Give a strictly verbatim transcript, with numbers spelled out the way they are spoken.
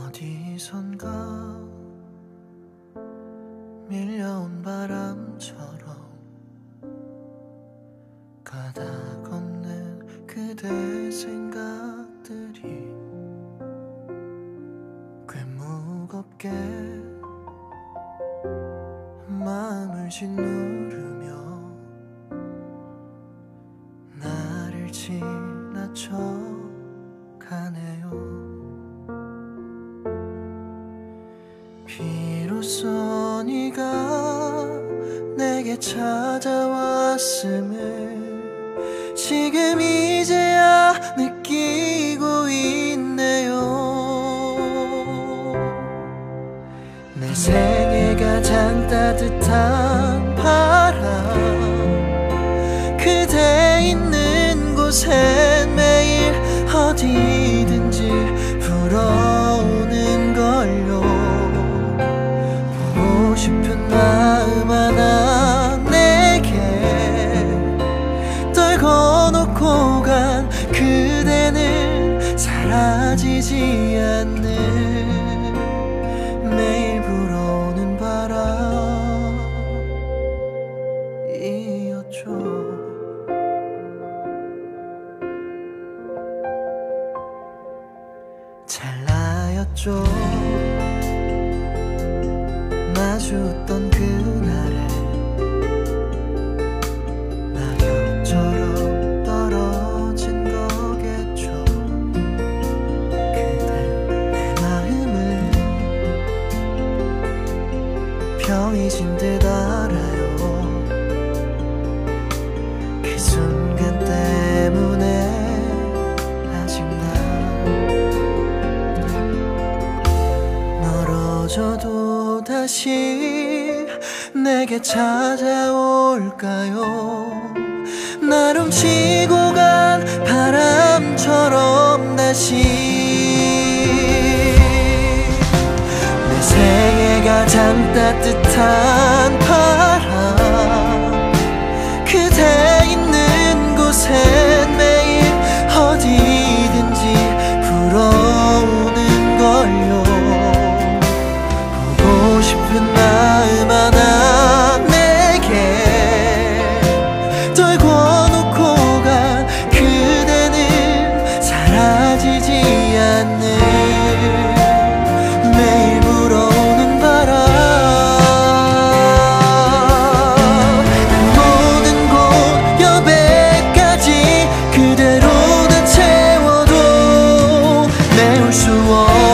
어디선가 밀려온 바람처럼 가다 걷는 그대의 생각들이 꽤 무겁게 마음을 짓누르며 나를 지나쳐 가네요. 비로소 네가 내게 찾아왔음을 지금 이제야 느끼고 있네요. 내 생애 가장 따뜻한 바람 그대 있는 곳엔 매일 어디든지 불어오는 걸요. 보고 싶은 마음 하나 내게 떨궈놓고 간 그대는 사라지지 않는 매일 불어오는 바람이었죠. 찰나였죠. 마주했던 그날에 낙엽처럼 떨어진 거겠죠. 그대 내 마음을 병이진 듯 알아요. 그 순간 때문에 아직 난 멀어져도 다시 내게 찾아올까요? 날 훔치고 간 바람처럼 다시 내 생애 가장 따뜻한 바람 그대 있는 곳엔 매일 어디든지 불어오는 걸요. 보고 싶은 마음 하나 내게 떨궈놓고 간 그대는 사라지지 않는 매일 불어오는 바람. 모든 곳 옆에까지 그대로 다 채워도 메울 수 없는